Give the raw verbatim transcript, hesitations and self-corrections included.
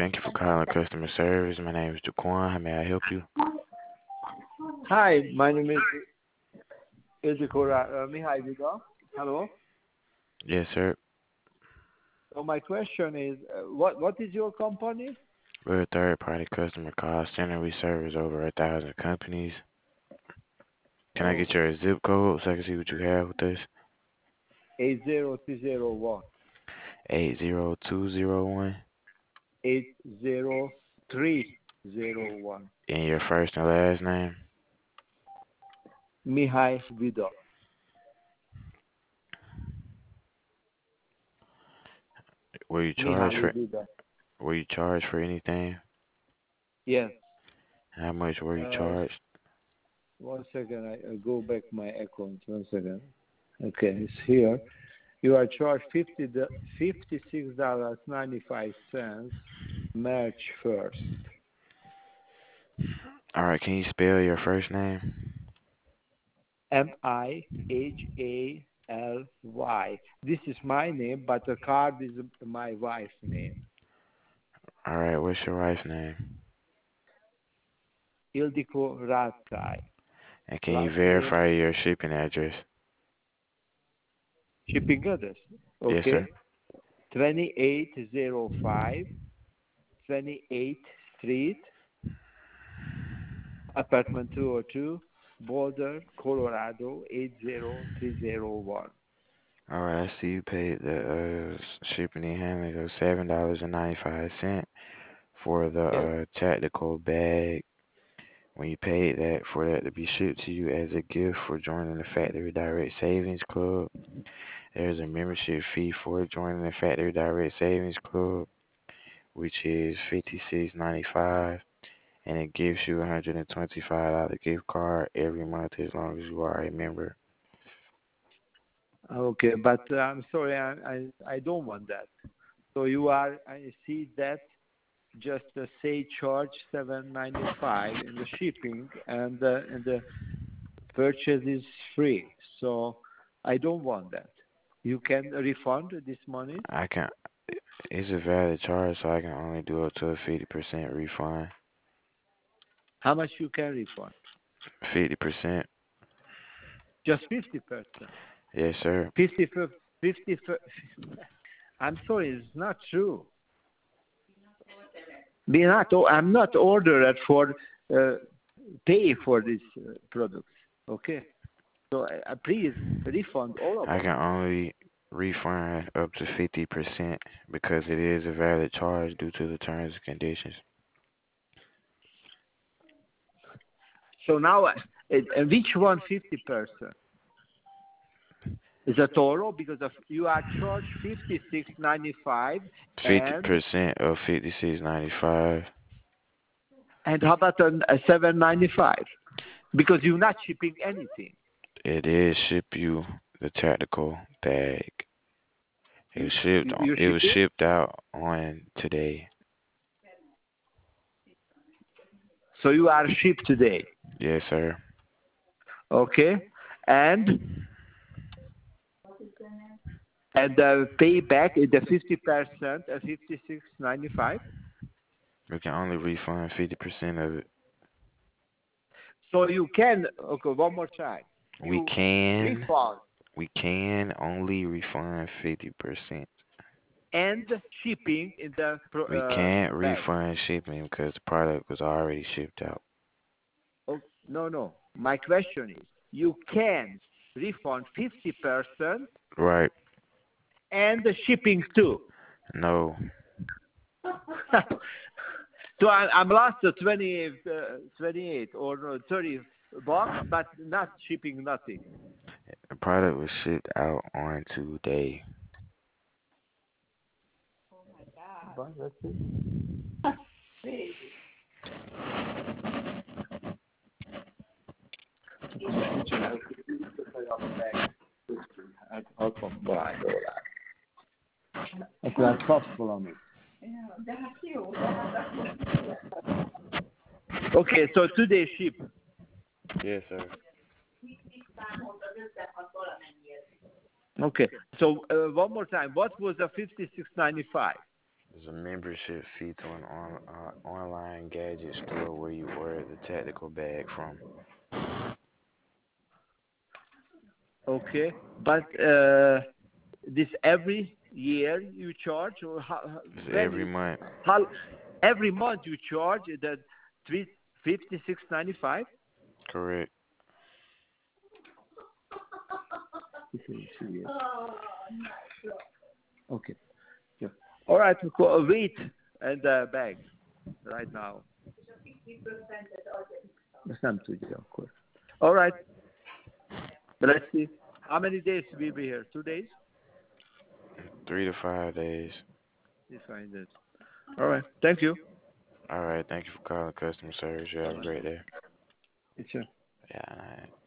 Thank you for calling customer service. My name is Jaquan. How may I help you? Hi, my name is Ildiko uh, Mihai Vida. Hello. Yes, sir. So my question is, uh, what what is your company? We're a third-party customer call center. We service over a thousand companies. Can I Oh, get your zip code so I can see what you have with us? eight zero two zero one. Eight zero two zero one. Eight zero three zero one. And your first and last name? Mihai Vida. Were you charged Mihai for? Vida. Were you charged for anything? Yes. How much were you Uh, charged? one second. I, I go back my account. One second. Okay, it's here. You are charged fifty fifty six dollars ninety five cents. March first. All right. Can you spell your first name? M I H A L Y. This is my name, but the card is my wife's name. All right. What's your wife's name? Ildiko Ratkai. And can you Last name, verify your shipping address? shipping address. Yes, Okay. sir. twenty-eight oh five twenty-eighth Street, apartment two oh two, Boulder, Colorado, eight zero three zero one. All right. I see you paid the uh, shipping and handling of seven dollars and ninety five cent for the Yes. uh, tactical bag. When you paid that for that to be shipped to you as a gift for joining the Factory Direct Savings Club, there's a membership fee for joining the Factory Direct Savings Club, which is fifty-six ninety-five, and it gives you a one hundred twenty-five dollars gift card every month as long as you are a member. Okay, but uh, I'm sorry, I, I I don't want that. So you are, I see that just uh, say charge seven ninety five in the shipping, and uh, and the purchase is free. So I don't want that. You can refund this money. I can It's a valid charge, so I can only do up to a fifty percent refund. How much you can refund? fifty percent? Just fifty percent. Yes, sir. fifty, fifty. I'm sorry, it's not true. We not. I'm not ordered for uh, pay for these uh, products. Okay. So uh, please refund all of I them. can only refund up to fifty percent because it is a valid charge due to the terms and conditions. So now, uh, uh, which one fifty percent? Is a total because of you are charged fifty six ninety five and fifty percent of fifty-six ninety-five. and how about a, a seven ninety five? Because you're not shipping anything. It is ship you the tactical bag. It You, was shipped you on, you're it was shipping. shipped out on today. So you are shipped today. Yes, sir. Okay, and and the payback is the fifty percent at fifty six ninety five. We can only refund fifty percent of it. So you can okay one more time. We You can refund we can only refund fifty percent. and shipping in the pro, We uh, can't bag. refund shipping because the product was already shipped out. Oh, no, no. My question is, you can refund fifty percent Right. and the shipping too. No. So I, I'm lost to twenty, uh, twenty-eight or no, thirty bucks, but not shipping nothing. The product was shipped out on today. But that's it. Hát hatvan valány dollár. Akkor hát kapsz valamit. Okay, so today ship. Yes, sir. Okay, so uh, one more time. What was the fifty-six ninety-five? There's a membership fee to an on, uh, online gadget store where you order the tactical bag from. Okay, but uh, this every year you charge, or how, It's when every you month. how every month you charge that three fifty six ninety five. Correct. Okay. Yeah. All right. We call a weight and uh, bag right now. Sam tudja akkor. All right. Let's see. How many days will be here? Two days? Three to five days. Yes, five days. All right. Thank you. All right. Thank you for calling customer service. You have a Bye-bye. great day. It's a Yeah.